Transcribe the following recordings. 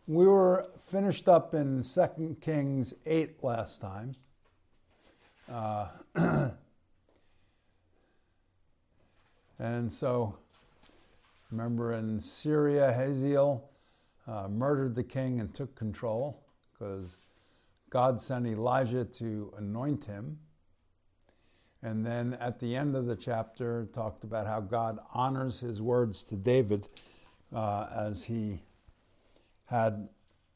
We were finished up in 2 Kings 8 last time. And so, remember in Syria, Hazael murdered the king and took control because God sent Elijah to anoint him. And then at the end of the chapter, talked about how God honors his words to David as he had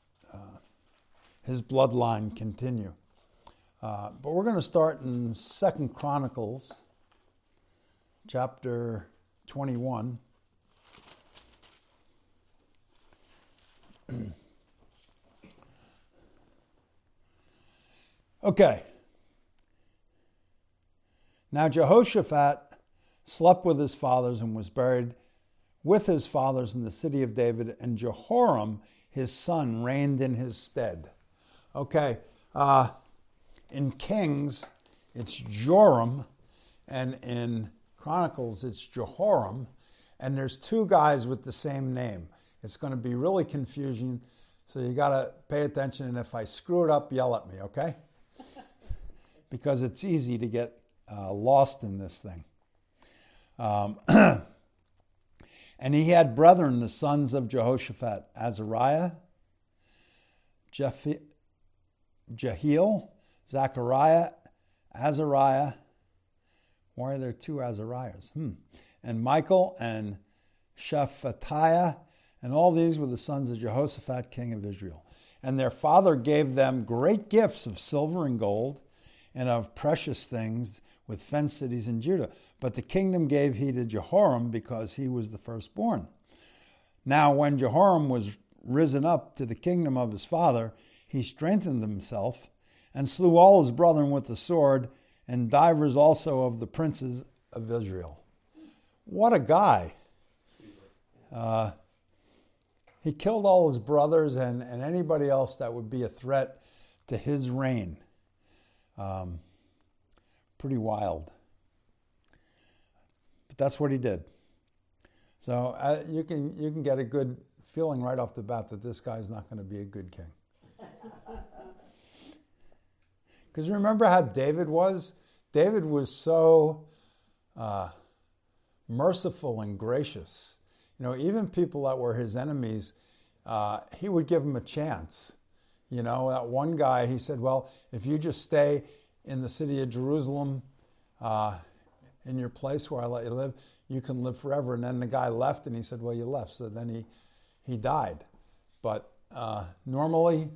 his bloodline continue. But we're going to start in 2 Chronicles, chapter 21. Okay. Now Jehoshaphat slept with his fathers and was buried with his fathers in the city of David, and Jehoram, his son, reigned in his stead. Okay, in Kings, it's Joram, and in Chronicles, it's Jehoram, and there's two guys with the same name. It's going to be really confusing, so you got to pay attention, and if I screw it up, yell at me, okay? Because it's easy to get lost in this thing. And he had brethren, the sons of Jehoshaphat, Azariah, Jehiel, Zechariah, Azariah. Why are there two Azariahs? And Michael and Shephatiah, and all these were the sons of Jehoshaphat, king of Israel. And their father gave them great gifts of silver and gold, and of precious things with fenced cities in Judah. But the kingdom gave he to Jehoram because he was the firstborn. Now when Jehoram was risen up to the kingdom of his father, he strengthened himself and slew all his brethren with the sword, and divers also of the princes of Israel. What a guy. He killed all his brothers and anybody else that would be a threat to his reign. Pretty wild. But that's what he did. So you can get a good feeling right off the bat that this guy's not going to be a good king. Because remember how David was? David was so merciful and gracious. You know, even people that were his enemies, he would give them a chance. You know, that one guy, he said, well, if you just stay in the city of Jerusalem, in your place where I let you live, you can live forever. And then the guy left, and he said, well, you left. So then he died. But normally,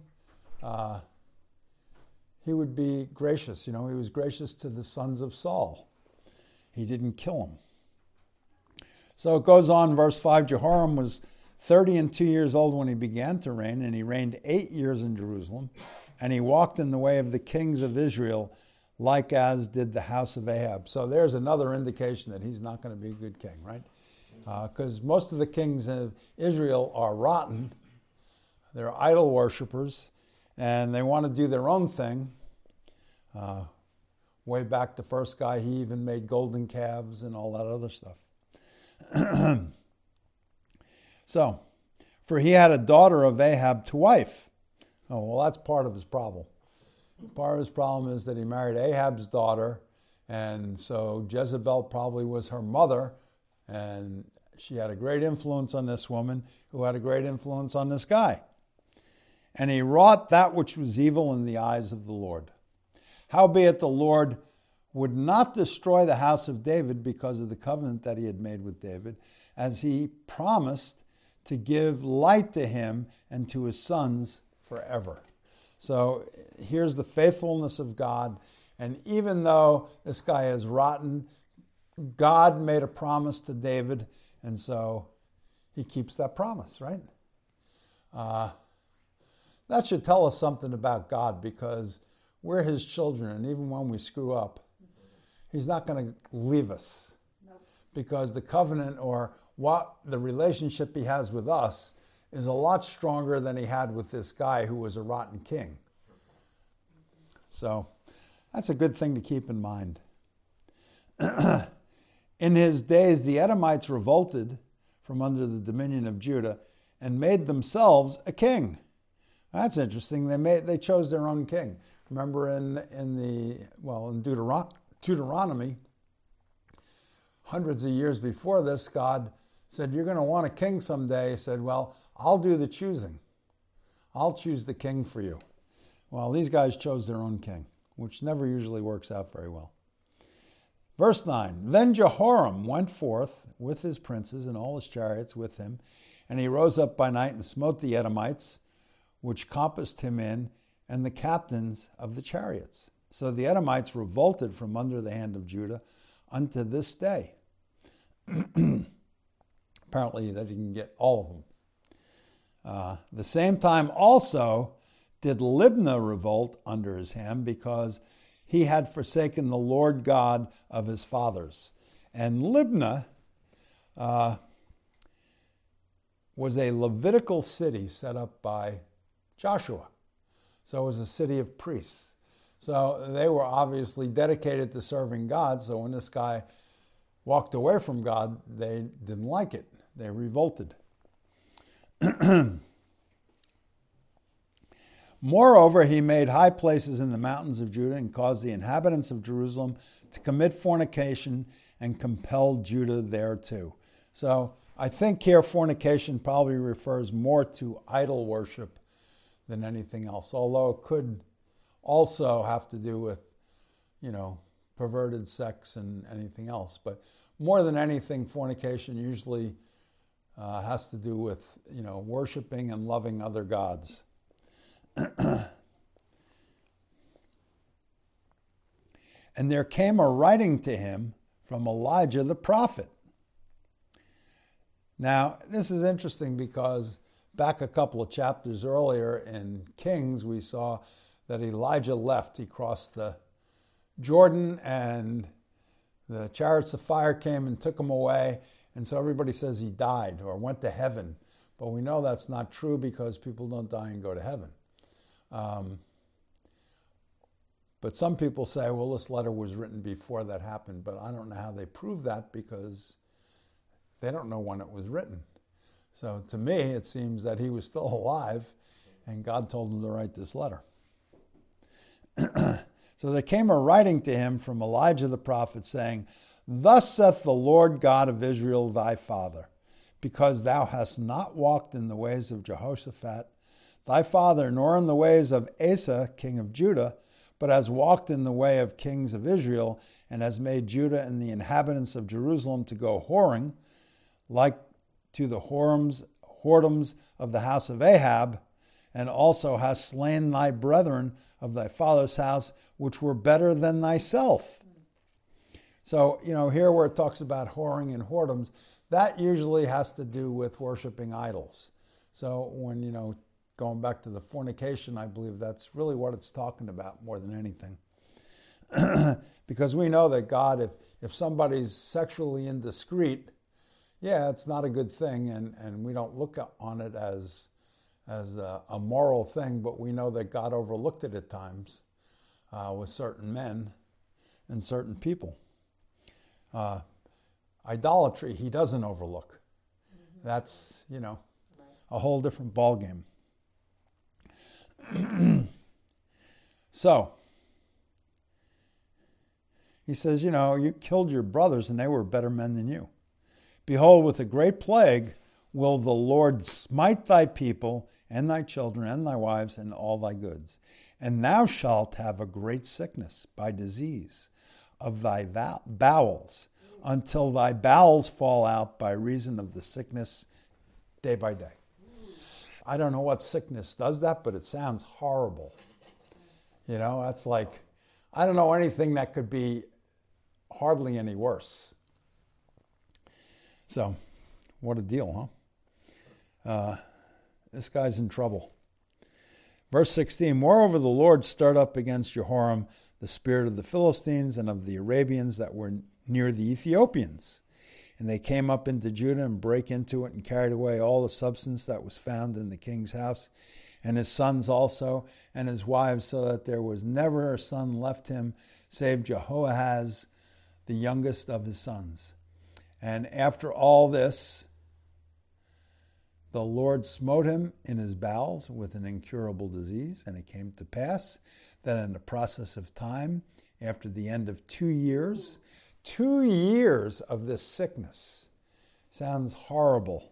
he would be gracious. You know, he was gracious to the sons of Saul. He didn't kill them. So it goes on, verse 5, Jehoram was 32 years old when he began to reign, and he reigned 8 years in Jerusalem, and he walked in the way of the kings of Israel, like as did the house of Ahab. So there's another indication that he's not going to be a good king, right? Because most of the kings of Israel are rotten. They're idol worshipers, and they want to do their own thing. Way back, the first guy, he even made golden calves and all that other stuff. So, for he had a daughter of Ahab to wife. Oh, well, that's part of his problem. Part of his problem is that he married Ahab's daughter, and so Jezebel probably was her mother, and she had a great influence on this woman who had a great influence on this guy. And he wrought that which was evil in the eyes of the Lord. Howbeit the Lord would not destroy the house of David because of the covenant that he had made with David, as he promised to give light to him and to his sons forever. So here's the faithfulness of God. And even though this guy is rotten, God made a promise to David, and so he keeps that promise, right? That should tell us something about God, because we're his children, and even when we screw up, he's not going to leave us. Nope. Because the covenant, or what the relationship he has with us, is a lot stronger than he had with this guy who was a rotten king. So that's a good thing to keep in mind. In his days, the Edomites revolted from under the dominion of Judah, and made themselves a king. That's interesting. They chose their own king. Remember in Deuteronomy, hundreds of years before this, God said, you're going to want a king someday. He said, well, I'll do the choosing. I'll choose the king for you. Well, these guys chose their own king, which never usually works out very well. Verse 9, then Jehoram went forth with his princes and all his chariots with him, and he rose up by night and smote the Edomites, which compassed him in, and the captains of the chariots. So the Edomites revolted from under the hand of Judah unto this day. Apparently they didn't get all of them. The same time also did Libnah revolt under his hand, because he had forsaken the Lord God of his fathers. And Libnah was a Levitical city set up by Joshua. So it was a city of priests. So they were obviously dedicated to serving God. So when this guy walked away from God, they didn't like it. They revolted. Moreover, he made high places in the mountains of Judah and caused the inhabitants of Jerusalem to commit fornication and compelled Judah thereto. So I think here fornication probably refers more to idol worship than anything else, although it could also have to do with, perverted sex and anything else. But more than anything, fornication usually has to do with, worshiping and loving other gods. And there came a writing to him from Elijah the prophet. Now, this is interesting because back a couple of chapters earlier in Kings, we saw that Elijah left. He crossed the Jordan and the chariots of fire came and took him away. And so everybody says he died or went to heaven. But we know that's not true because people don't die and go to heaven. But some people say, well, this letter was written before that happened. But I don't know how they prove that because they don't know when it was written. So to me, it seems that he was still alive and God told him to write this letter. So there came a writing to him from Elijah the prophet saying, thus saith the Lord God of Israel thy father, because thou hast not walked in the ways of Jehoshaphat thy father, nor in the ways of Asa king of Judah, but has walked in the way of kings of Israel, and has made Judah and the inhabitants of Jerusalem to go whoring, like to the whoredoms of the house of Ahab, and also hast slain thy brethren of thy father's house, which were better than thyself. So, here where it talks about whoring and whoredoms, that usually has to do with worshiping idols. So when, going back to the fornication, I believe that's really what it's talking about more than anything. Because we know that God, if somebody's sexually indiscreet, it's not a good thing, and we don't look on it as a moral thing, but we know that God overlooked it at times with certain men and certain people. Idolatry, he doesn't overlook. Mm-hmm. That's, a whole different ballgame. So, he says, you killed your brothers and they were better men than you. Behold, with a great plague will the Lord smite thy people and thy children and thy wives and all thy goods. And thou shalt have a great sickness by disease of thy bowels, until thy bowels fall out by reason of the sickness day by day. I don't know what sickness does that, but it sounds horrible. That's like, I don't know anything that could be hardly any worse. So, what a deal, huh? This guy's in trouble. Verse 16, moreover, the Lord stirred up against Jehoram the spirit of the Philistines and of the Arabians that were near the Ethiopians. And they came up into Judah and brake into it and carried away all the substance that was found in the king's house, and his sons also, and his wives, so that there was never a son left him, save Jehoahaz, the youngest of his sons. And after all this, the Lord smote him in his bowels with an incurable disease, and it came to pass that in the process of time, after the end of 2 years of this sickness, sounds horrible,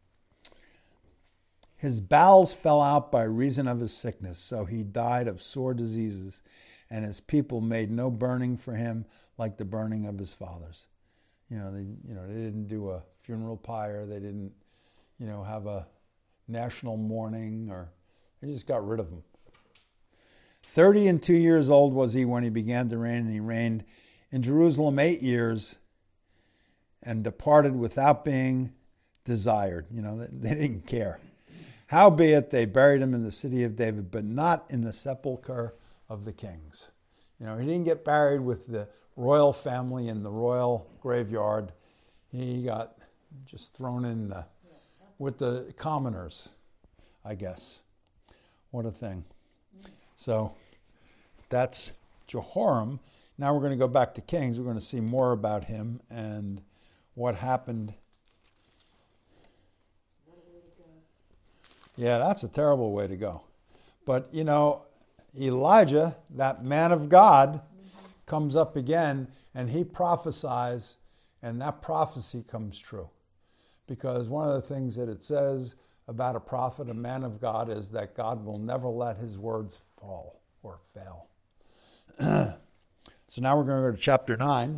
his bowels fell out by reason of his sickness, so he died of sore diseases, and his people made no burning for him like the burning of his fathers. They didn't do a funeral pyre, they didn't, have a national mourning, or they just got rid of him. 32 years old was he when he began to reign, and he reigned in Jerusalem 8 years and departed without being desired. They didn't care. Howbeit they buried him in the city of David, but not in the sepulchre of the kings. He didn't get buried with the royal family in the royal graveyard. He got just thrown in with the commoners, I guess. What a thing. So that's Jehoram. Now we're going to go back to Kings. We're going to see more about him and what happened. Yeah, that's a terrible way to go. But, Elijah, that man of God, comes up again and he prophesies, and that prophecy comes true. Because one of the things that it says about a prophet, a man of God, is that God will never let his words fall or fail. So now we're going to go to chapter 9.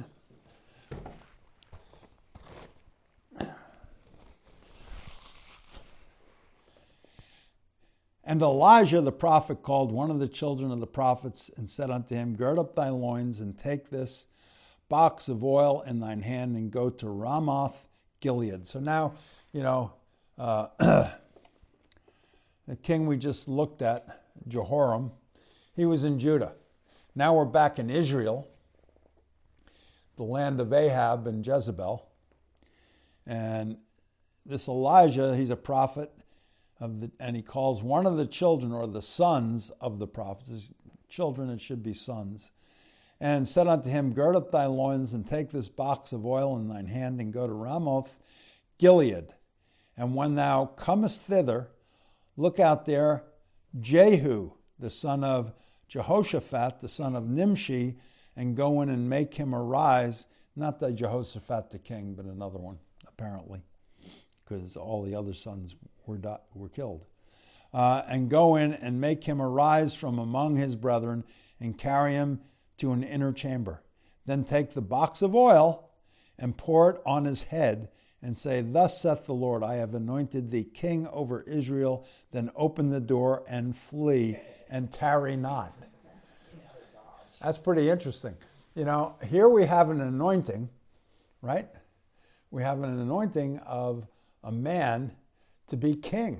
And Elijah the prophet called one of the children of the prophets and said unto him, Gird up thy loins and take this box of oil in thine hand and go to Ramoth Gilead. So now, the king we just looked at, Jehoram, he was in Judah. Now we're back in Israel, the land of Ahab and Jezebel. And this Elijah, he's a prophet, and he calls one of the children, or the sons of the prophets, children, it should be sons, and said unto him, Gird up thy loins and take this box of oil in thine hand and go to Ramoth Gilead. And when thou comest thither, look out there Jehu, the son of Jehoshaphat, the son of Nimshi, and go in and make him arise. Not the Jehoshaphat the king, but another one, apparently, because all the other sons were killed. And go in and make him arise from among his brethren and carry him to an inner chamber. Then take the box of oil and pour it on his head and say, Thus saith the Lord, I have anointed thee king over Israel. Then open the door and flee and tarry not. That's pretty interesting. Here we have an anointing, right? We have an anointing of a man to be king.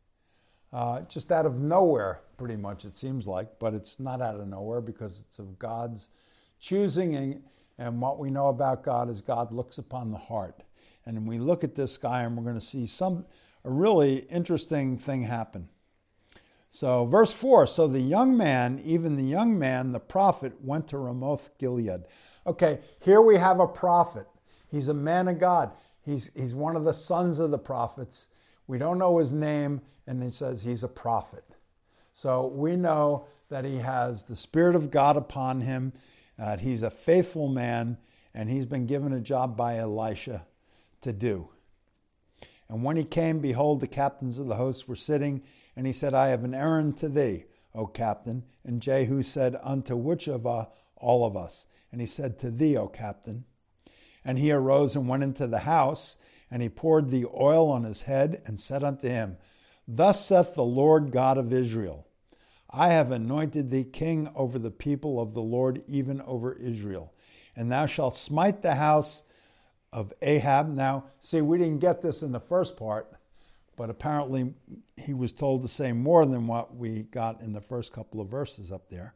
Just out of nowhere, pretty much, it seems like, but it's not out of nowhere because it's of God's choosing, and what we know about God is God looks upon the heart. And we look at this guy and we're going to see a really interesting thing happen. So verse 4, so the young man, even the young man, the prophet, went to Ramoth Gilead. Okay, here we have a prophet. He's a man of God. He's one of the sons of the prophets. We don't know his name, and it says he's a prophet. So we know that he has the Spirit of God upon him. He's a faithful man, and he's been given a job by Elisha to do. And when he came, behold, the captains of the host were sitting, and he said, I have an errand to thee, O captain. And Jehu said, Unto which of all of us? And he said, To thee, O captain. And he arose and went into the house, and he poured the oil on his head, and said unto him, Thus saith the Lord God of Israel, I have anointed thee king over the people of the Lord, even over Israel. And thou shalt smite the house of Ahab. Now, see, we didn't get this in the first part, but apparently he was told to say more than what we got in the first couple of verses up there.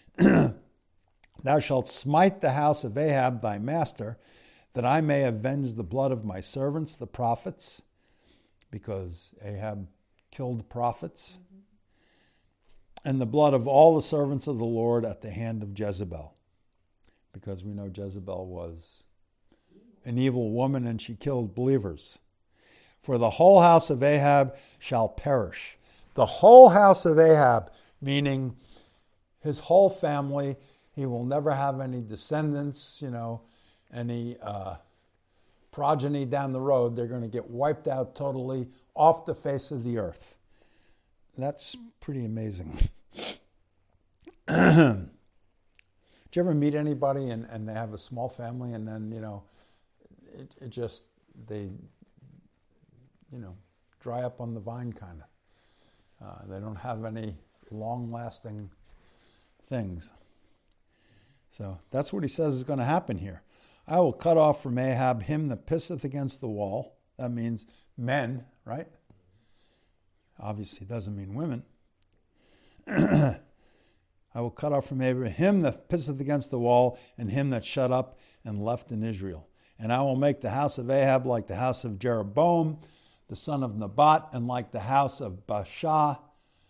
Thou shalt smite the house of Ahab thy master, that I may avenge the blood of my servants, the prophets, because Ahab killed prophets, and the blood of all the servants of the Lord at the hand of Jezebel, because we know Jezebel was an evil woman and she killed believers. for the whole house of Ahab shall perish. The whole house of Ahab, meaning his whole family. He will never have any descendants, any progeny down the road. They're going to get wiped out totally off the face of the earth. That's pretty amazing. Did you ever meet anybody and they have a small family and then, they dry up on the vine kind of. They don't have any long-lasting things. So that's what he says is going to happen here. I will cut off from Ahab him that pisseth against the wall. That means men, right? Obviously, it doesn't mean women. I will cut off from Ahab him that pisseth against the wall, and him that shut up and left in Israel. And I will make the house of Ahab like the house of Jeroboam, the son of Nebat, and like the house of Baasha,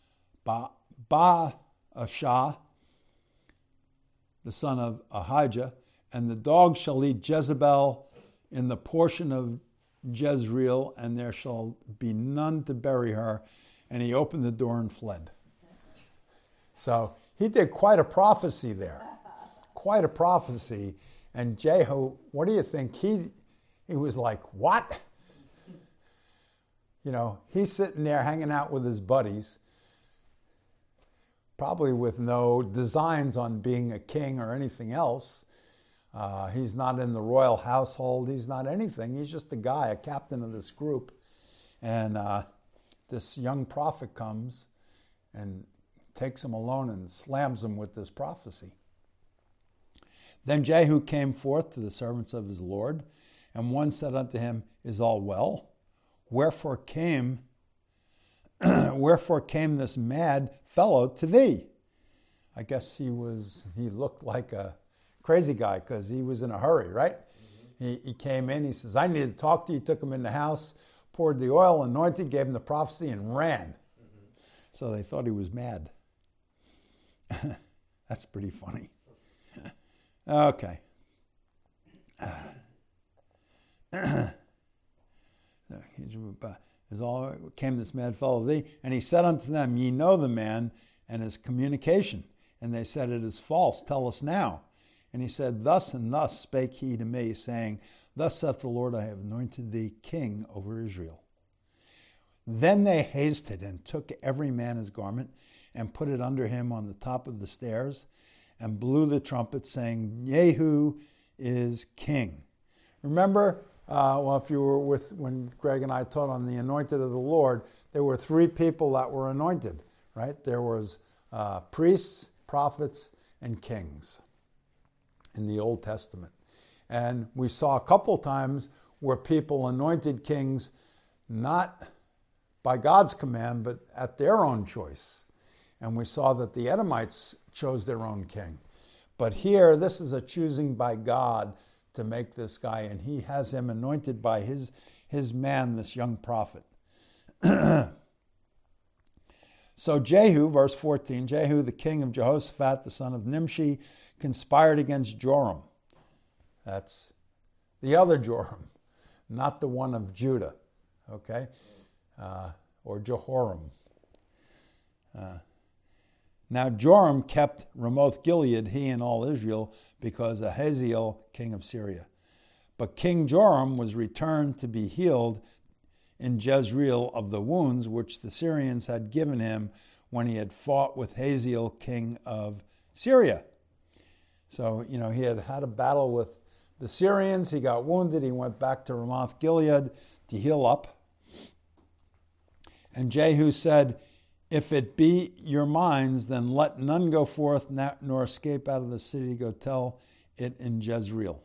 the son of Ahijah, and the dogs shall eat Jezebel in the portion of Jezreel, and there shall be none to bury her. And he opened the door and fled. So he did quite a prophecy there. Quite a prophecy. And Jehu, what do you think? He was like, what? He's sitting there hanging out with his buddies, probably with no designs on being a king or anything else. He's not in the royal household. He's not anything. He's just a guy, a captain of this group. And this young prophet comes and takes him alone and slams him with this prophecy. Then Jehu came forth to the servants of his Lord, and one said unto him, Is all well? Wherefore came this mad fellow to thee? I guess he looked like a crazy guy because he was in a hurry, right? Mm-hmm. He came in, he says, I need to talk to you. Took him in the house, poured the oil, anointed, gave him the prophecy, and ran. Mm-hmm. So they thought he was mad. That's pretty funny. Okay. Came this mad fellow thee, and he said unto them, Ye know the man and his communication. And they said, It is false. Tell us now. And he said, Thus and thus spake he to me, saying, Thus saith the Lord, I have anointed thee king over Israel. Then they hasted and took every man his garment and put it under him on the top of the stairs and blew the trumpet, saying, Jehu is king. Remember, if you were when Greg and I taught on the anointed of the Lord, there were 3 people that were anointed, right? There was priests, prophets, and kings in the Old Testament. And we saw a couple times where people anointed kings not by God's command, but at their own choice. And we saw that the Edomites chose their own king. But here, this is a choosing by God to make this guy, and he has him anointed by his man, this young prophet. So Jehu, verse 14, Jehu, the king of Jehoshaphat, the son of Nimshi, conspired against Joram. That's the other Joram, not the one of Judah, okay? Or Jehoram. Now Joram kept Ramoth Gilead, he and all Israel, because of Hazael, king of Syria. But King Joram was returned to be healed in Jezreel of the wounds which the Syrians had given him when he had fought with Hazael, king of Syria. So, he had had a battle with the Syrians. He got wounded. He went back to Ramoth Gilead to heal up. And Jehu said, If it be your minds, then let none go forth nor escape out of the city. Go tell it in Jezreel.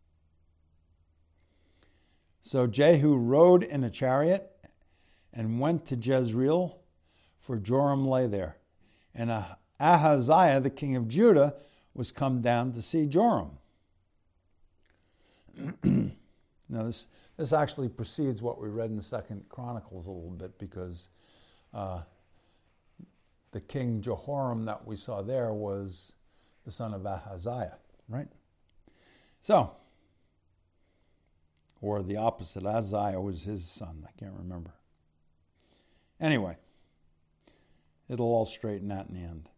So Jehu rode in a chariot and went to Jezreel, for Joram lay there. And Ahaziah, the king of Judah, was come down to see Joram. Now this actually precedes what we read in 2 Chronicles a little bit, because the king Jehoram that we saw there was the son of Ahaziah, right? So, Or the opposite, Ahaziah was his son. I can't remember. Anyway, it'll all straighten out in the end.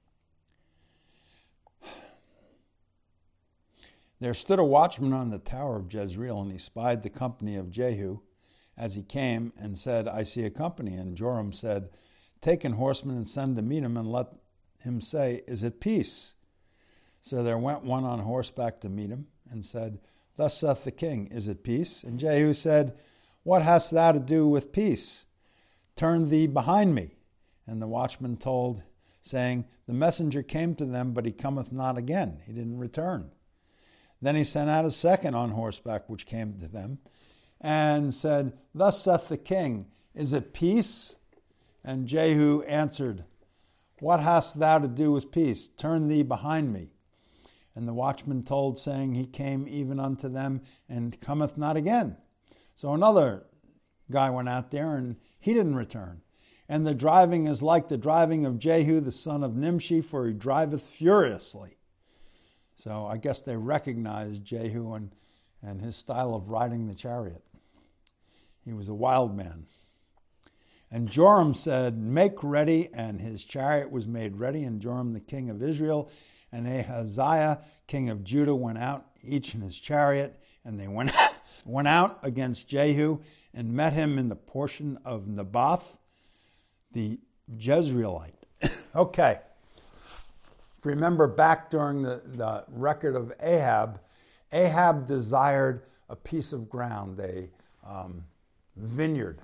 There stood a watchman on the tower of Jezreel, and he spied the company of Jehu as he came and said, I see a company. And Joram said, take an horseman and send to meet him, and let him say, is it peace? So there went one on horseback to meet him, and said, thus saith the king, is it peace? And Jehu said, what hast thou to do with peace? Turn thee behind me. And the watchman told, saying, the messenger came to them, but he cometh not again. He didn't return. Then he sent out a second on horseback, which came to them, and said, thus saith the king, is it peace? And Jehu answered, what hast thou to do with peace? Turn thee behind me. And the watchman told, saying, he came even unto them, and cometh not again. So another guy went out there, and he didn't return. And the driving is like the driving of Jehu, the son of Nimshi, for he driveth furiously. So I guess they recognized Jehu and his style of riding the chariot. He was a wild man. And Joram said, make ready, and his chariot was made ready. And Joram the king of Israel and Ahaziah king of Judah went out, each in his chariot, and they went out against Jehu and met him in the portion of Naboth the Jezreelite. Okay. If you remember back during the record of Ahab, Ahab desired a piece of ground, a vineyard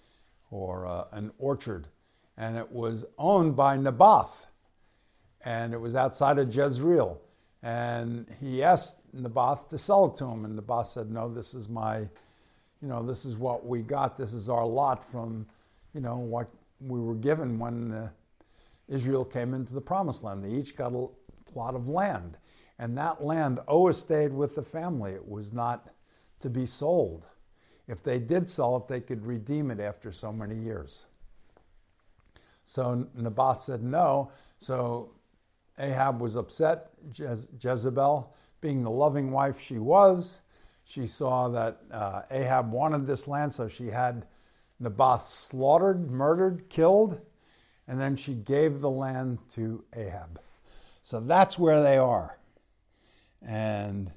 or an orchard, and it was owned by Naboth, and it was outside of Jezreel. And he asked Naboth to sell it to him, and Naboth said, no, this is this is what we got. This is our lot from, what we were given when Israel came into the promised land. They each got a plot of land. And that land always stayed with the family. It was not to be sold. If they did sell it, they could redeem it after so many years. So Naboth said no. So Ahab was upset. Jezebel, being the loving wife she was, she saw that Ahab wanted this land, so she had Naboth slaughtered, murdered, killed, and then she gave the land to Ahab. So that's where they are. And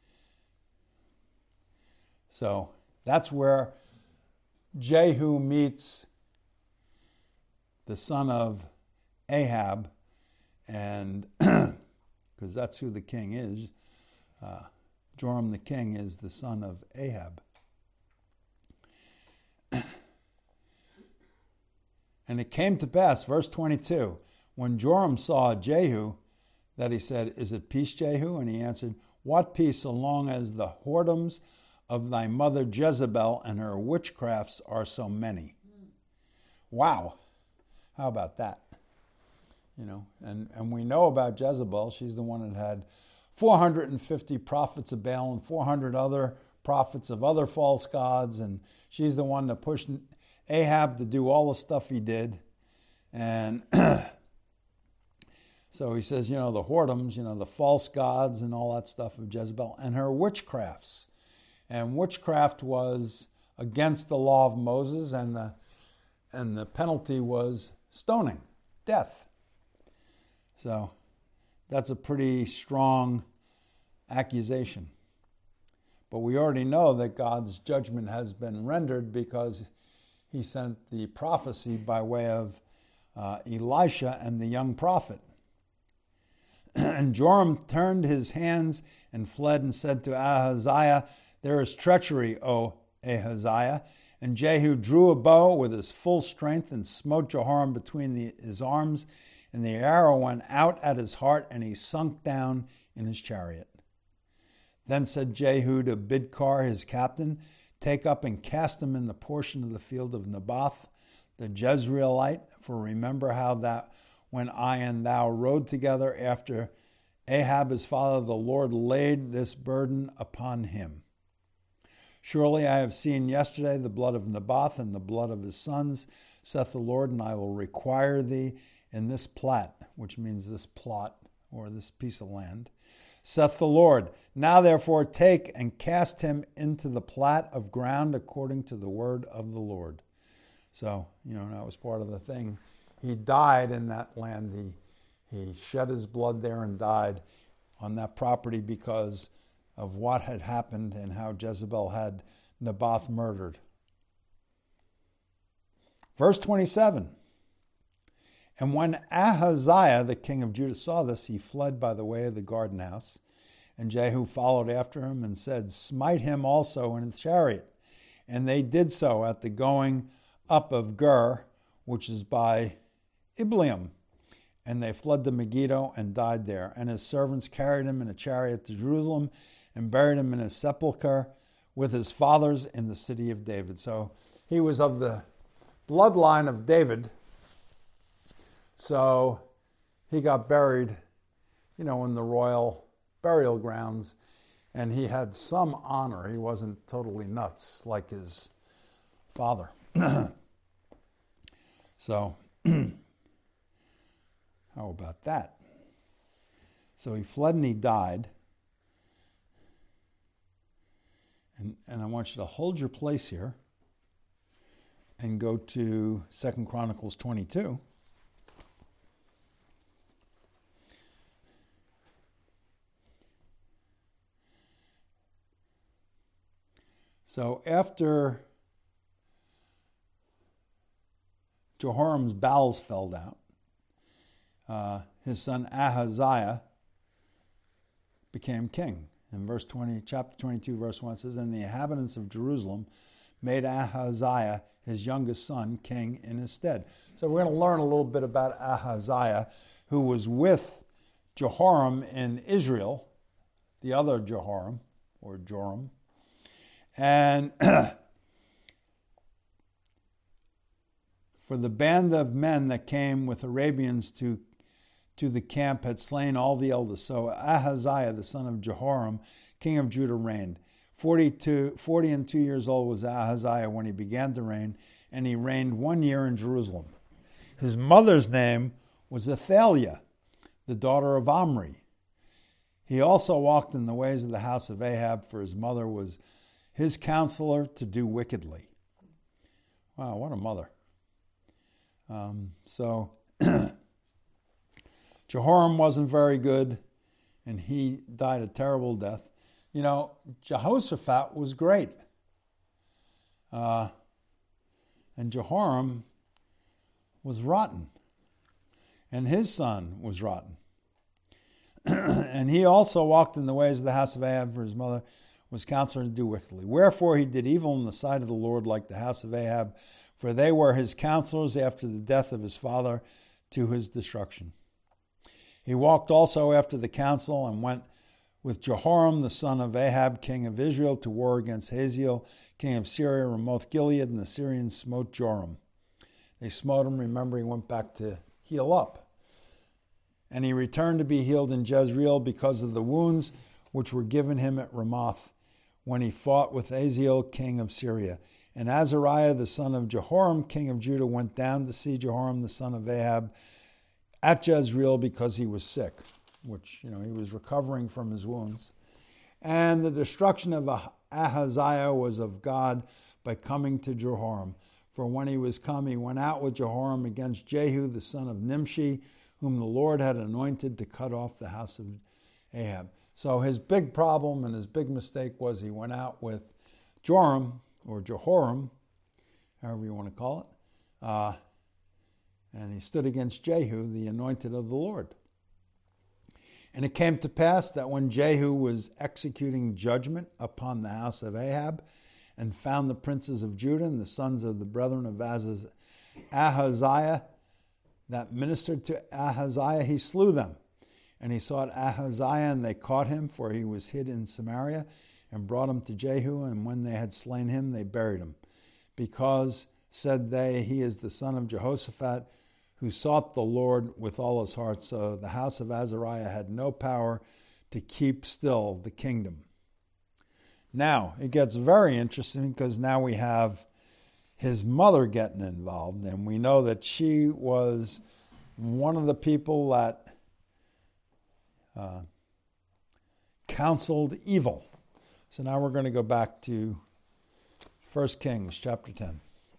so that's where Jehu meets the son of Ahab, and because that's who the king is. Joram the king is the son of Ahab. And it came to pass, verse 22, when Joram saw Jehu, that he said, is it peace, Jehu? And he answered, what peace, so long as the whoredoms of thy mother Jezebel and her witchcrafts are so many. Wow. How about that? And we know about Jezebel. She's the one that had 450 prophets of Baal and 400 other prophets of other false gods. And she's the one that pushed Ahab to do all the stuff he did. And so he says, the whoredoms, the false gods and all that stuff of Jezebel and her witchcrafts. And witchcraft was against the law of Moses, and the penalty was stoning, death. So that's a pretty strong accusation. But we already know that God's judgment has been rendered because he sent the prophecy by way of Elisha and the young prophet. And Joram turned his hands and fled and said to Ahaziah, there is treachery, O Ahaziah. And Jehu drew a bow with his full strength and smote Jehoram between his arms, and the arrow went out at his heart, and he sunk down in his chariot. Then said Jehu to Bidkar, his captain, take up and cast him in the portion of the field of Naboth, the Jezreelite, for remember how that when I and thou rode together after Ahab his father, the Lord laid this burden upon him. Surely I have seen yesterday the blood of Naboth and the blood of his sons, saith the Lord, and I will require thee in this plat, which means this plot or this piece of land, saith the Lord. Now therefore take and cast him into the plat of ground according to the word of the Lord. So, that was part of the thing. He died in that land. He shed his blood there and died on that property because of what had happened and how Jezebel had Naboth murdered. Verse 27. And when Ahaziah, the king of Judah, saw this, he fled by the way of the garden house. And Jehu followed after him and said, Smite him also in his chariot. And they did so at the going up of Gur, which is by Ibleam. And they fled to Megiddo and died there. And his servants carried him in a chariot to Jerusalem and buried him in his sepulchre with his fathers in the city of David. So he was of the bloodline of David. So he got buried, in the royal burial grounds, and he had some honor. He wasn't totally nuts like his father. So, how about that? So he fled and he died. And I want you to hold your place here and go to 2 Chronicles 22. So after Jehoram's bowels fell down, his son Ahaziah became king. In chapter 22, verse 1 says, And the inhabitants of Jerusalem made Ahaziah, his youngest son, king in his stead. So we're going to learn a little bit about Ahaziah, who was with Jehoram in Israel, the other Jehoram, or Joram. And for the band of men that came with Arabians to the camp had slain all the elders. So Ahaziah, the son of Jehoram, king of Judah, reigned. 40 and 2 years old was Ahaziah when he began to reign, and he reigned 1 year in Jerusalem. His mother's name was Athaliah, the daughter of Omri. He also walked in the ways of the house of Ahab, for his mother was his counselor to do wickedly. Wow, what a mother. Jehoram wasn't very good, and he died a terrible death. Jehoshaphat was great. And Jehoram was rotten. And his son was rotten. And he also walked in the ways of the house of Ahab, for his mother was counselor to do wickedly. Wherefore he did evil in the sight of the Lord like the house of Ahab, for they were his counselors after the death of his father to his destruction. He walked also after the counsel and went with Jehoram, the son of Ahab, king of Israel, to war against Hazael, king of Syria, Ramoth Gilead, and the Syrians smote Joram. They smote him. Remember, he went back to heal up. And he returned to be healed in Jezreel because of the wounds which were given him at Ramoth when he fought with Hazael, king of Syria. And Azariah, the son of Jehoram, king of Judah, went down to see Jehoram, the son of Ahab, at Jezreel because he was sick, which, he was recovering from his wounds. And the destruction of Ahaziah was of God by coming to Jehoram. For when he was come, he went out with Jehoram against Jehu, the son of Nimshi, whom the Lord had anointed to cut off the house of Ahab. So his big problem and his big mistake was he went out with Joram, or Jehoram, however you want to call it, and he stood against Jehu, the anointed of the Lord. And it came to pass that when Jehu was executing judgment upon the house of Ahab, and found the princes of Judah and the sons of the brethren of Ahaziah that ministered to Ahaziah, he slew them. And he sought Ahaziah, and they caught him, for he was hid in Samaria, and brought him to Jehu. And when they had slain him, they buried him. Because, said they, he is the son of Jehoshaphat, who sought the Lord with all his heart. So the house of Azariah had no power to keep still the kingdom. Now, it gets very interesting because now we have his mother getting involved, and we know that she was one of the people that counseled evil. So now we're going to go back to 1 Kings chapter 10.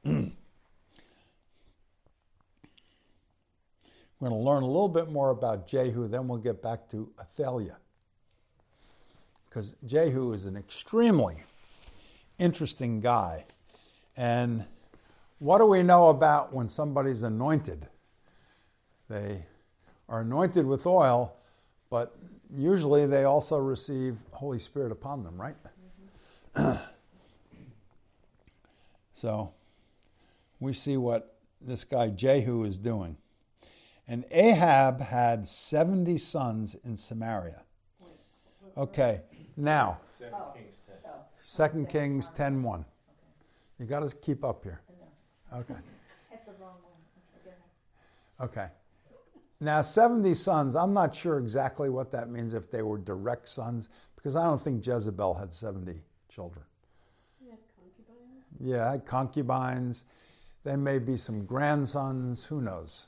We're going to learn a little bit more about Jehu, then we'll get back to Athaliah. Because Jehu is an extremely interesting guy. And what do we know about when somebody's anointed? They are anointed with oil, but usually they also receive Holy Spirit upon them, right? Mm-hmm. So we see what this guy Jehu is doing. And Ahab had 70 sons in Samaria. Okay, now, 2 Kings 10:1. You got to keep up here. Okay. Hit the wrong one. Okay. Now, 70 sons, I'm not sure exactly what that means, if they were direct sons, because I don't think Jezebel had 70 children. You had concubines? Yeah, had concubines. There may be some grandsons, who knows?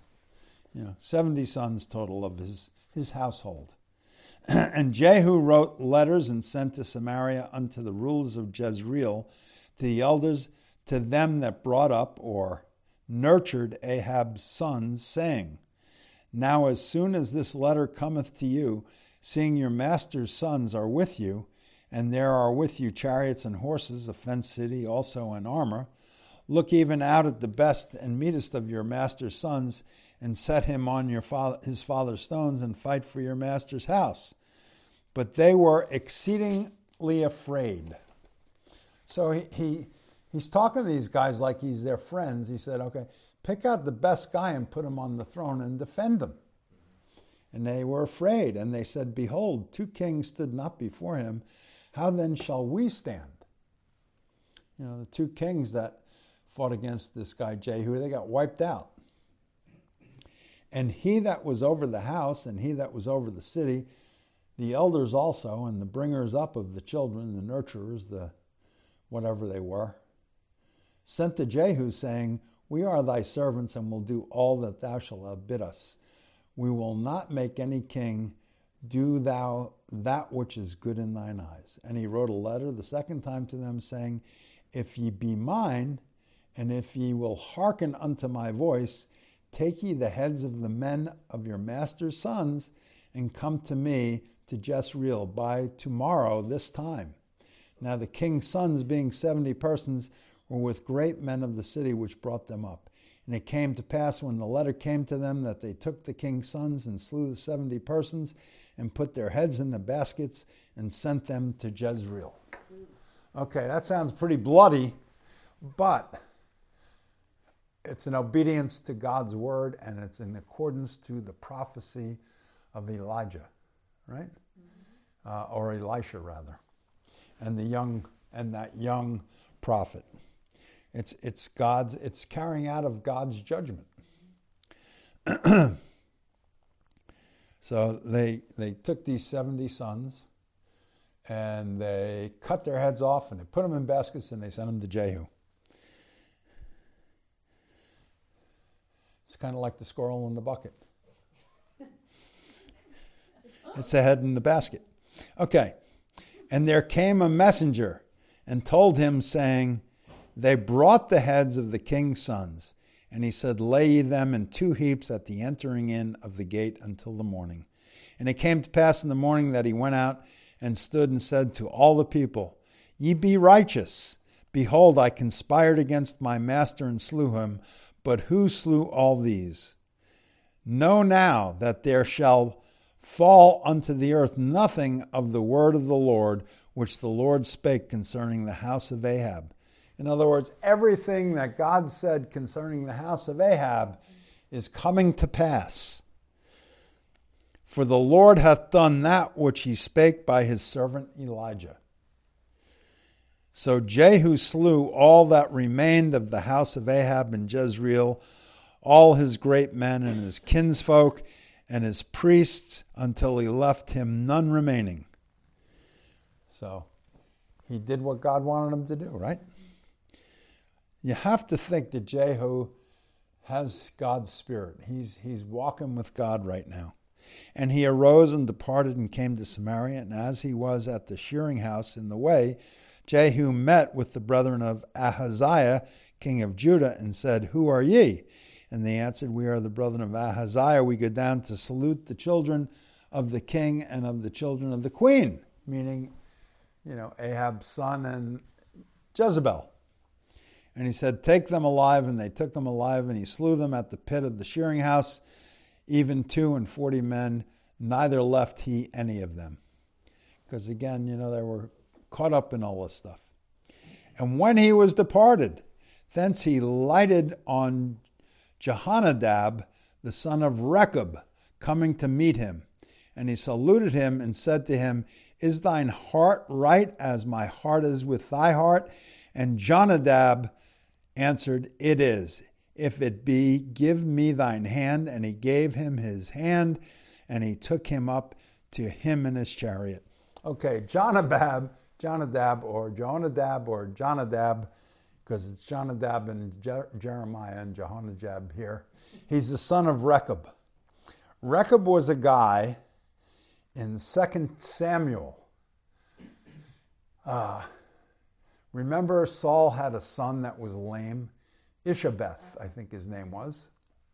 70 sons total of his household. And Jehu wrote letters and sent to Samaria unto the rulers of Jezreel, to the elders, to them that brought up or nurtured Ahab's sons, saying, Now as soon as this letter cometh to you, seeing your master's sons are with you, and there are with you chariots and horses, a fenced city also in armor, look even out at the best and meetest of your master's sons, and set him on his father's stones, and fight for your master's house. But they were exceedingly afraid. So he's talking to these guys like he's their friends. He said, okay, pick out the best guy and put him on the throne and defend him. And they were afraid. And they said, Behold, 2 kings stood not before him. How then shall we stand? The 2 kings that fought against this guy Jehu, they got wiped out. And he that was over the house and he that was over the city, the elders also, and the bringers up of the children, the nurturers, the whatever they were, sent to Jehu, saying, We are thy servants, and will do all that thou shalt bid us. We will not make any king. Do thou that which is good in thine eyes. And he wrote a letter the second time to them, saying, If ye be mine, and if ye will hearken unto my voice, take ye the heads of the men of your master's sons, and come to me to Jezreel by tomorrow this time. Now the king's sons, being 70 persons, were with great men of the city, which brought them up. And it came to pass, when the letter came to them, that they took the king's sons and slew the 70 persons, and put their heads in the baskets, and sent them to Jezreel. Okay, that sounds pretty bloody, but it's in obedience to God's word, and it's in accordance to the prophecy of Elijah, right? Or Elisha, rather, and that young prophet. It's carrying out of God's judgment. So they took these 70 sons, and they cut their heads off, and they put them in baskets, and they sent them to Jehu. It's kind of like the squirrel in the bucket. It's the head in the basket. Okay. And there came a messenger and told him, saying, They brought the heads of the king's sons. And he said, Lay ye them in 2 heaps at the entering in of the gate until the morning. And it came to pass in the morning that he went out and stood and said to all the people, Ye be righteous. Behold, I conspired against my master and slew him. But who slew all these? Know now that there shall fall unto the earth nothing of the word of the Lord, which the Lord spake concerning the house of Ahab. In other words, everything that God said concerning the house of Ahab is coming to pass. For the Lord hath done that which he spake by his servant Elijah. So Jehu slew all that remained of the house of Ahab in Jezreel, all his great men and his kinsfolk and his priests, until he left him none remaining. So he did what God wanted him to do, right? You have to think that Jehu has God's spirit. He's walking with God right now. And he arose and departed and came to Samaria. And as he was at the shearing house in the way, Jehu met with the brethren of Ahaziah, king of Judah, and said, Who are ye? And they answered, We are the brethren of Ahaziah. We go down to salute the children of the king and of the children of the queen, meaning, Ahab's son and Jezebel. And he said, Take them alive. And they took them alive, and he slew them at the pit of the shearing house, even 42 men, neither left he any of them. Because again, they were caught up in all this stuff. And when he was departed, thence he lighted on Jehonadab, the son of Rechab, coming to meet him. And he saluted him and said to him, Is thine heart right as my heart is with thy heart? And Jonadab answered, It is. If it be, give me thine hand. And he gave him his hand, and he took him up to him in his chariot. Okay, Jonadab, because it's Jonadab and Jeremiah and Jehonadab here. He's the son of Rechab. Rechab was a guy in 2 Samuel. Remember, Saul had a son that was lame? Ishabeth, I think his name was.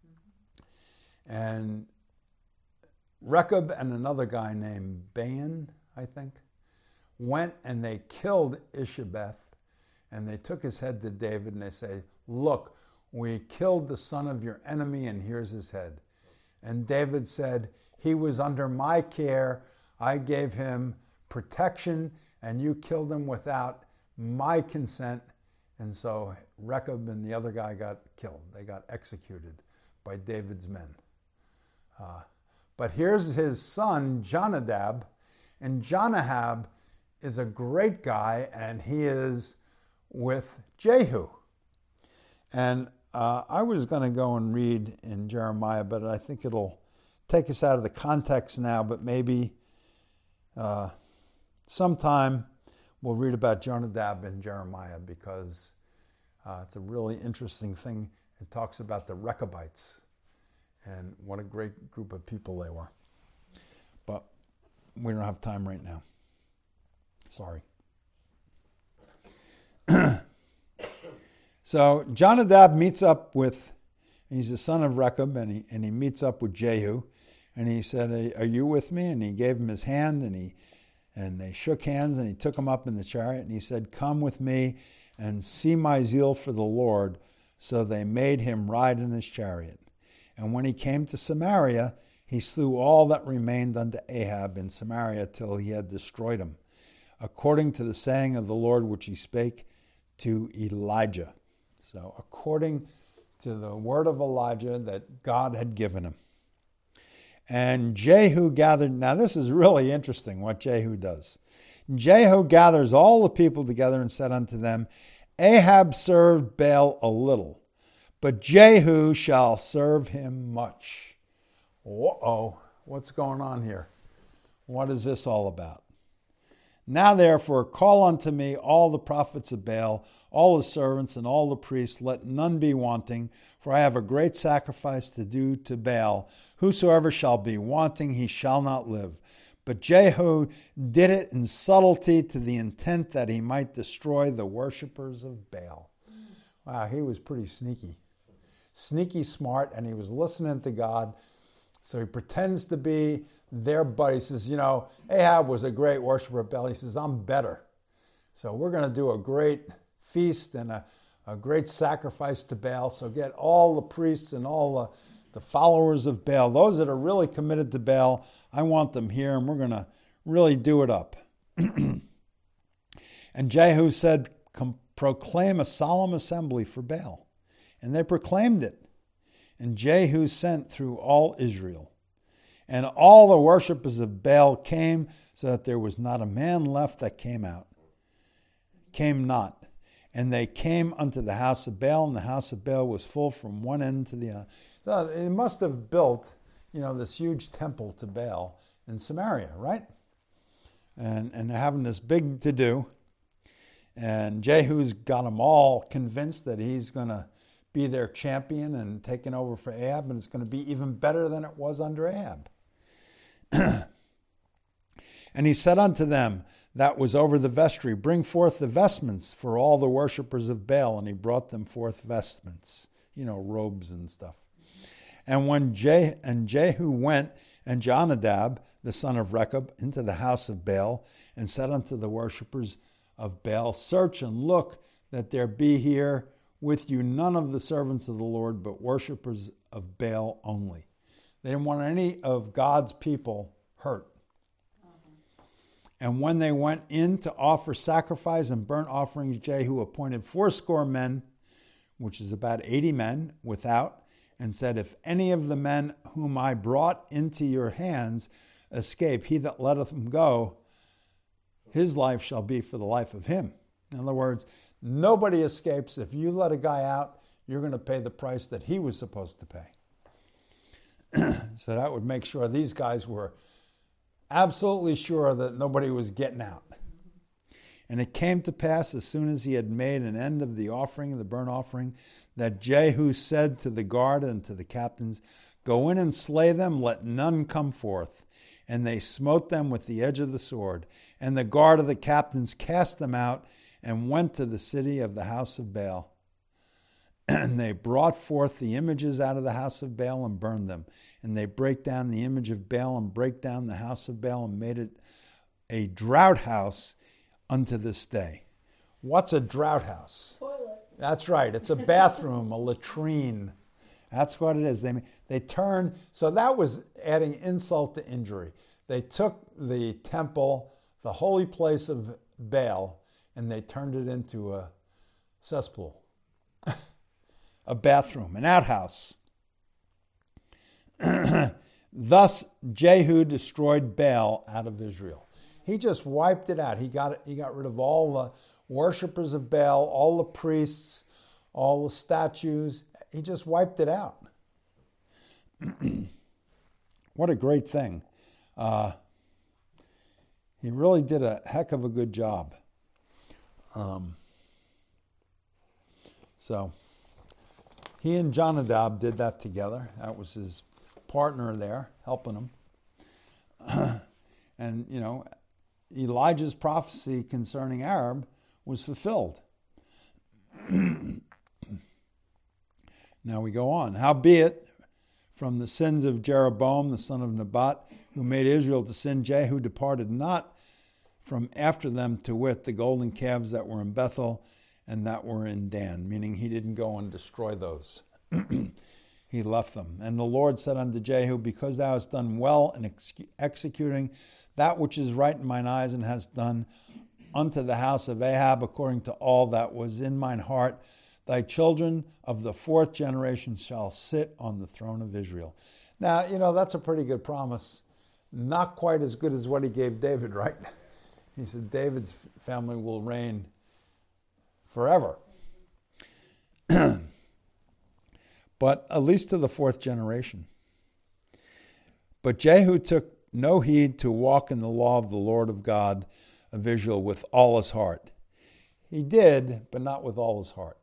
And Rechab and another guy named Baan, I think, went and they killed Ishabeth, and they took his head to David, and they say, Look, we killed the son of your enemy, and here's his head. And David said, He was under my care. I gave him protection, and you killed him without my consent. And so Rechab and the other guy got killed. They got executed by David's men. But here's his son, Jonadab. And Jonadab is a great guy, and he is with Jehu. And I was going to go and read in Jeremiah, but I think it'll take us out of the context now, but maybe sometime we'll read about Jonadab in Jeremiah, because it's a really interesting thing. It talks about the Rechabites and what a great group of people they were. But we don't have time right now. Sorry. So Jonadab meets up with, he's the son of Rechab, and he meets up with Jehu, and he said, Are you with me? And he gave him his hand, and they shook hands, and he took him up in the chariot, and he said, Come with me and see my zeal for the Lord. So they made him ride in his chariot. And when he came to Samaria, he slew all that remained unto Ahab in Samaria till he had destroyed him, according to the saying of the Lord which he spake to Elijah. So according to the word of Elijah that God had given him. And Jehu gathered, now this is really interesting what Jehu does. Jehu gathers all the people together and said unto them, Ahab served Baal a little, but Jehu shall serve him much. Uh-oh, what's going on here? What is this all about? Now therefore call unto me all the prophets of Baal, all the servants and all the priests, let none be wanting, for I have a great sacrifice to do to Baal. Whosoever shall be wanting, he shall not live. But Jehu did it in subtlety to the intent that he might destroy the worshipers of Baal. Wow, he was pretty sneaky. Sneaky smart, and he was listening to God. So he pretends to be their buddy. He says, Ahab was a great worshiper of Baal. He says, I'm better. So we're going to do a great feast and a great sacrifice to Baal. So get all the priests and all the followers of Baal, those that are really committed to Baal, I want them here, and we're going to really do it up. And Jehu said, proclaim a solemn assembly for Baal. And they proclaimed it. And Jehu sent through all Israel. And all the worshippers of Baal came, so that there was not a man left that came not. And they came unto the house of Baal, and the house of Baal was full from one end to the other. So it must have built, this huge temple to Baal in Samaria, right? And they're having this big to-do. And Jehu's got them all convinced that he's going to be their champion and taking over for Ahab, and it's going to be even better than it was under Ahab. And he said unto them that was over the vestry, bring forth the vestments for all the worshippers of Baal. And he brought them forth vestments, robes and stuff. And when Jehu went, and Jonadab, the son of Rechab, into the house of Baal, and said unto the worshippers of Baal, search and look that there be here with you none of the servants of the Lord, but worshippers of Baal only. They didn't want any of God's people hurt. And when they went in to offer sacrifice and burnt offerings, Jehu appointed 80 men, which is about 80 men, without, and said, if any of the men whom I brought into your hands escape, he that letteth him go, his life shall be for the life of him. In other words, nobody escapes. If you let a guy out, you're going to pay the price that he was supposed to pay. So that would make sure these guys were absolutely sure that nobody was getting out. And it came to pass, as soon as he had made an end of the offering, the burnt offering, that Jehu said to the guard and to the captains, go in and slay them, let none come forth. And they smote them with the edge of the sword. And the guard of the captains cast them out and went to the city of the house of Baal. And they brought forth the images out of the house of Baal and burned them. And they break down the image of Baal and break down the house of Baal and made it a drought house unto this day. What's a drought house? Toilet. That's right. It's a bathroom, a latrine. That's what it is. They turned, so that was adding insult to injury. They took the temple, the holy place of Baal, and they turned it into a cesspool, a bathroom, an outhouse. Thus Jehu destroyed Baal out of Israel. He just wiped it out. He got rid of all the worshippers of Baal, all the priests, all the statues. He just wiped it out. What a great thing. He really did a heck of a good job. So he and Jonadab did that together. That was his partner there, helping him. And, Elijah's prophecy concerning Arab was fulfilled. Now we go on. Howbeit, from the sins of Jeroboam, the son of Nebat, who made Israel to sin, Jehu departed not from after them, to wit, the golden calves that were in Bethel and that were in Dan, meaning he didn't go and destroy those. He left them. And the Lord said unto Jehu, because thou hast done well in executing that which is right in mine eyes, and hast done unto the house of Ahab according to all that was in mine heart, thy children of the 4th generation shall sit on the throne of Israel. Now, that's a pretty good promise. Not quite as good as what he gave David, right? He said David's family will reign forever. But at least to the 4th generation. But Jehu took no heed to walk in the law of the Lord of God of Israel with all his heart. He did, but not with all his heart.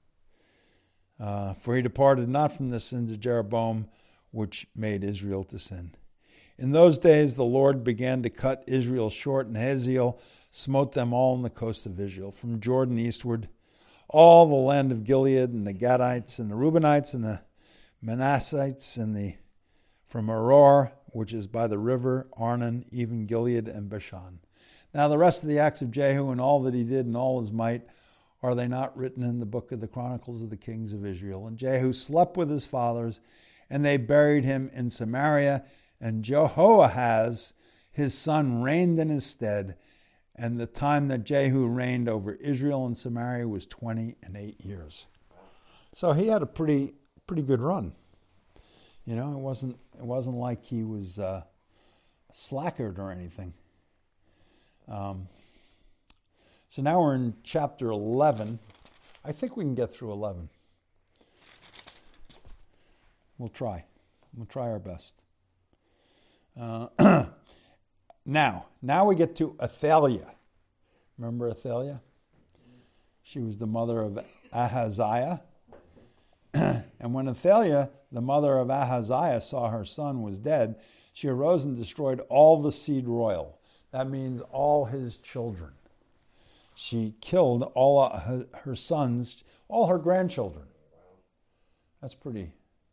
For he departed not from the sins of Jeroboam, which made Israel to sin. In those days the Lord began to cut Israel short, and Hazael smote them all on the coast of Israel, from Jordan eastward, all the land of Gilead, and the Gadites, and the Reubenites, and the Manassites, and from Aroer, which is by the river Arnon, even Gilead and Bashan. Now the rest of the acts of Jehu, and all that he did, and all his might, are they not written in the book of the Chronicles of the Kings of Israel? And Jehu slept with his fathers, and they buried him in Samaria, and Jehoahaz, his son, reigned in his stead. And the time that Jehu reigned over Israel and Samaria was 28 years. So he had a pretty good run. It wasn't like he was slackered or anything. So now we're in chapter 11. I think we can get through 11. We'll try. We'll try our best. Now we get to Athaliah. Remember Athaliah? She was the mother of Ahaziah. And when Athaliah, the mother of Ahaziah, saw her son was dead, she arose and destroyed all the seed royal. That means all his children. She killed all her sons, all her grandchildren. That's pretty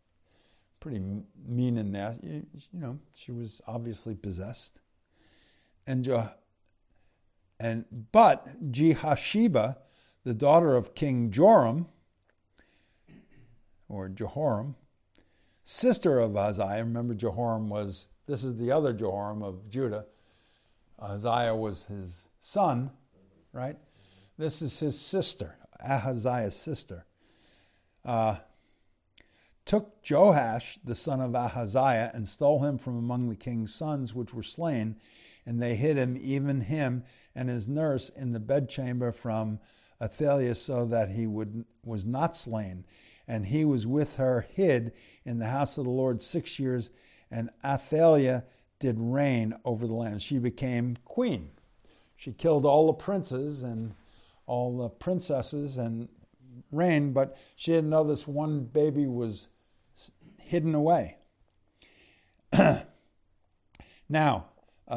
mean in that. You know, she was obviously possessed. But Jehosheba, the daughter of King Joram, or Jehoram, sister of Ahaziah. Remember, this is the other Jehoram of Judah. Ahaziah was his son, right? This is his sister, Ahaziah's sister. Took Joash, the son of Ahaziah, and stole him from among the king's sons which were slain, and they hid him, even him and his nurse, in the bedchamber from Athaliah, so that he was not slain. And he was with her hid in the house of the Lord 6 years, and Athaliah did reign over the land. She became queen. She killed all the princes and all the princesses and reigned, but she didn't know this one baby was hidden away. Now,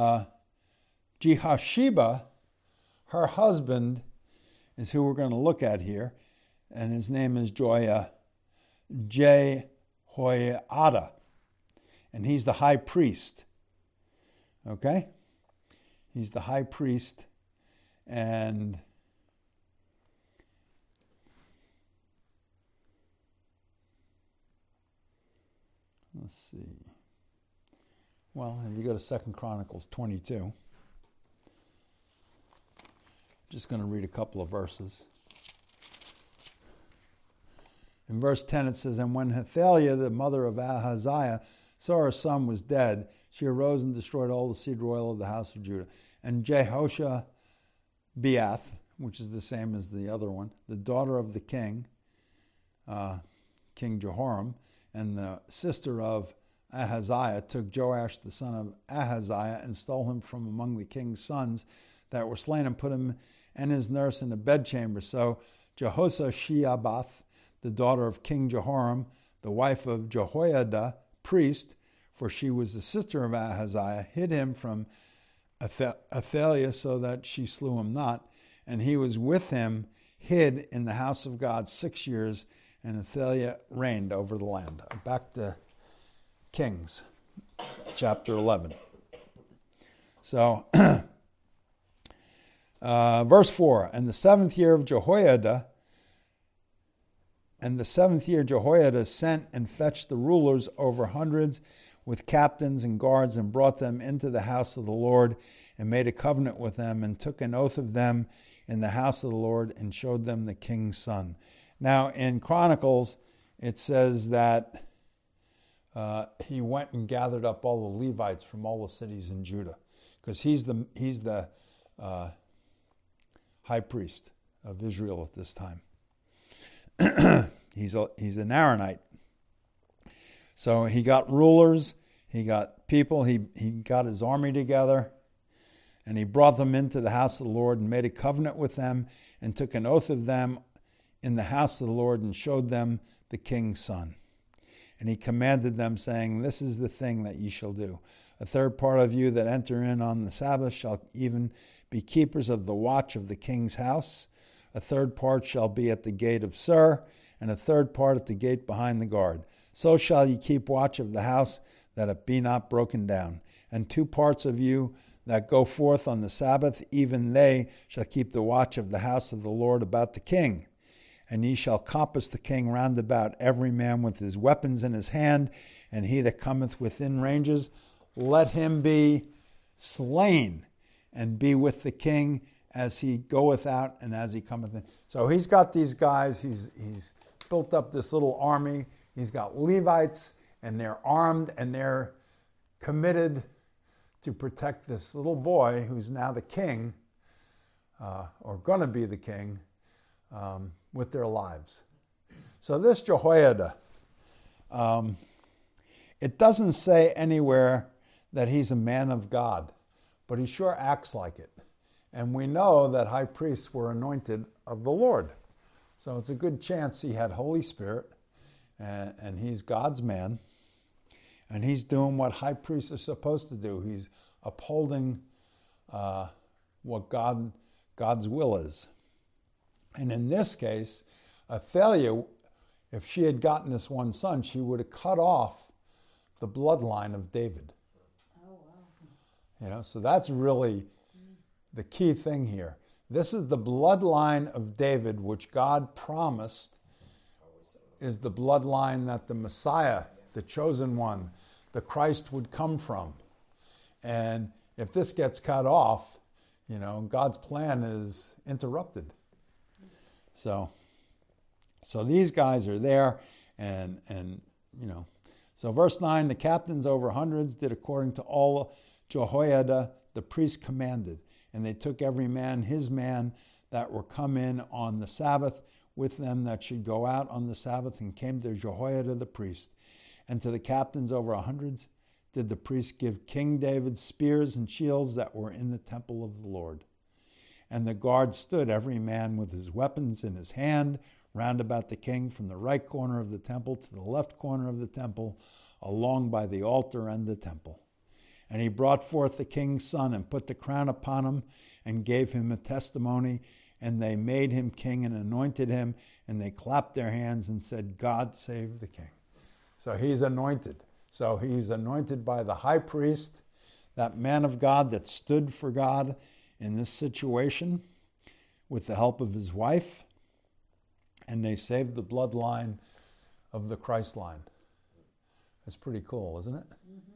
Jehosheba, her husband, is who we're going to look at here, and his name is Jehoiada, and he's the high priest. Okay? He's the high priest, and let's see. Well, if you go to 2 Chronicles 22, just going to read a couple of verses. In verse 10 it says, And when Athaliah, the mother of Ahaziah, saw her son was dead, she arose and destroyed all the seed royal of the house of Judah. And Jehoshabeath, which is the same as the other one, the daughter of the king, King Jehoram, and the sister of Ahaziah, took Joash the son of Ahaziah and stole him from among the king's sons that were slain, and put him and his nurse in a bedchamber. So Jehoshabeath, the daughter of King Jehoram, the wife of Jehoiada, priest, for she was the sister of Ahaziah, hid him from Athaliah so that she slew him not. And he was with him, hid in the house of God 6 years, and Athaliah reigned over the land. Back to Kings, chapter 11. So, verse 4, And the seventh year Jehoiada sent and fetched the rulers over hundreds with captains and guards, and brought them into the house of the Lord, and made a covenant with them, and took an oath of them in the house of the Lord, and showed them the king's son. Now in Chronicles it says that he went and gathered up all the Levites from all the cities in Judah, because he's the high priest of Israel at this time. He's an Aaronite. So he got rulers, he got people, he got his army together, and he brought them into the house of the Lord and made a covenant with them, and took an oath of them in the house of the Lord, and showed them the king's son. And he commanded them, saying, This is the thing that ye shall do. A third part of you that enter in on the Sabbath shall even be keepers of the watch of the king's house. A third part shall be at the gate of Sur, and a third part at the gate behind the guard. So shall ye keep watch of the house, that it be not broken down. And 2 parts of you that go forth on the Sabbath, even they shall keep the watch of the house of the Lord about the king. And ye shall compass the king round about, every man with his weapons in his hand, and he that cometh within ranges, let him be slain, and be with the king as he goeth out and as he cometh in. So he's got these guys, he's built up this little army. He's got Levites, and they're armed, and they're committed to protect this little boy who's now the king, or going to be the king, with their lives. So this Jehoiada, it doesn't say anywhere that he's a man of God, but he sure acts like it. And we know that high priests were anointed of the Lord. So it's a good chance he had Holy Spirit, and he's God's man, and he's doing what high priests are supposed to do. He's upholding what God's will is. And in this case, Athaliah, if she had gotten this one son, she would have cut off the bloodline of David. Oh, wow. So that's really the key thing here. This is the bloodline of David, which God promised is the bloodline that the Messiah, the chosen one, the Christ would come from. And if this gets cut off, God's plan is interrupted. So these guys are there, and So verse 9, the captains over hundreds did according to all Jehoiada the priest commanded, and they took every man his man that were come in on the Sabbath with them that should go out on the Sabbath, and came to Jehoiada the priest. And to the captains over hundreds did the priest give King David spears and shields that were in the temple of the Lord. And the guard stood, every man with his weapons in his hand, round about the king, from the right corner of the temple to the left corner of the temple, along by the altar and the temple. And he brought forth the king's son, and put the crown upon him, and gave him a testimony. And they made him king and anointed him, and they clapped their hands and said, God save the king. So he's anointed. So he's anointed by the high priest, that man of God that stood for God in this situation with the help of his wife. And they saved the bloodline of the Christ line. That's pretty cool, isn't it?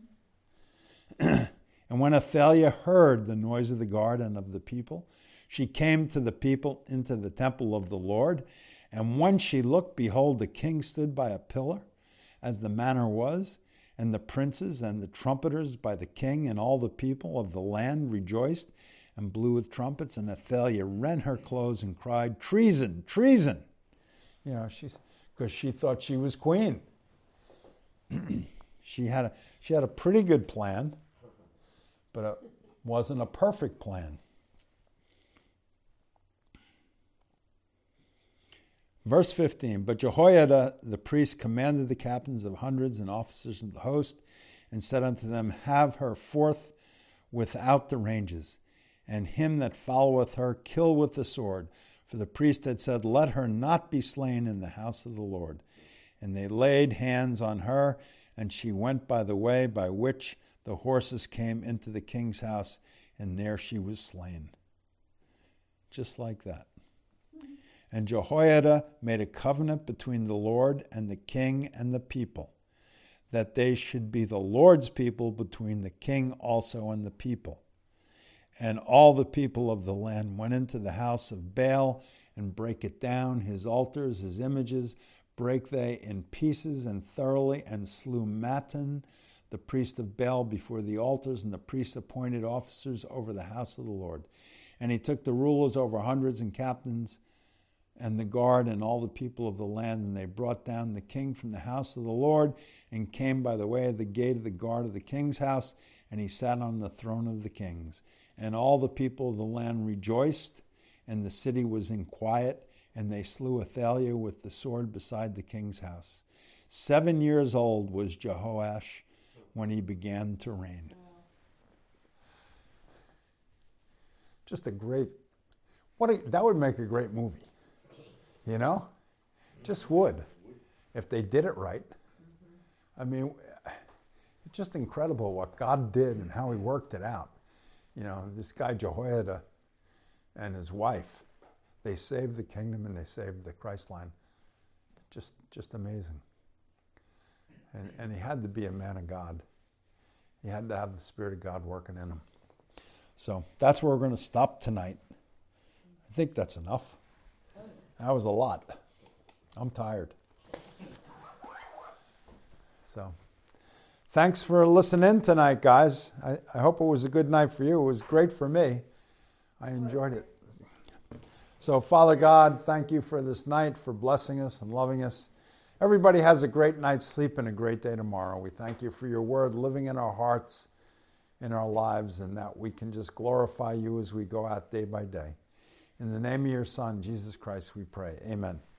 Mm-hmm. And when Athaliah heard the noise of the guard and of the people, she came to the people into the temple of the Lord. And when she looked, behold, the king stood by a pillar, as the manner was, and the princes and the trumpeters by the king, and all the people of the land rejoiced and blew with trumpets. And Athaliah rent her clothes and cried, treason, treason. Because she thought she was queen. She had a pretty good plan, but it wasn't a perfect plan. Verse 15, but Jehoiada the priest commanded the captains of hundreds and officers of the host, and said unto them, have her forth without the ranges, and him that followeth her kill with the sword. For the priest had said, let her not be slain in the house of the Lord. And they laid hands on her, and she went by the way by which the horses came into the king's house, and there she was slain. Just like that. And Jehoiada made a covenant between the Lord and the king and the people, that they should be the Lord's people, between the king also and the people. And all the people of the land went into the house of Baal, and brake it down, his altars, his images, brake they in pieces and thoroughly, and slew Mattan, the priest of Baal, before the altars, and the priests appointed officers over the house of the Lord. And he took the rulers over hundreds and captains, and the guard, and all the people of the land, and they brought down the king from the house of the Lord, and came by the way of the gate of the guard of the king's house, and he sat on the throne of the kings. And all the people of the land rejoiced, and the city was in quiet, and they slew Athaliah with the sword beside the king's house. 7 years old was Jehoash when he began to reign. Just that would make a great movie. Just would, if they did it right. I mean, it's just incredible what God did and how he worked it out. This guy Jehoiada and his wife, they saved the kingdom and they saved the Christ line. Just amazing. And he had to be a man of God. He had to have the Spirit of God working in him. So that's where we're going to stop tonight. I think that's enough. That was a lot. I'm tired. So thanks for listening tonight, guys. I hope it was a good night for you. It was great for me. I enjoyed it. So, Father God, thank you for this night, for blessing us and loving us. Everybody has a great night's sleep and a great day tomorrow. We thank you for your word living in our hearts, in our lives, and that we can just glorify you as we go out day by day. In the name of your Son, Jesus Christ, we pray. Amen.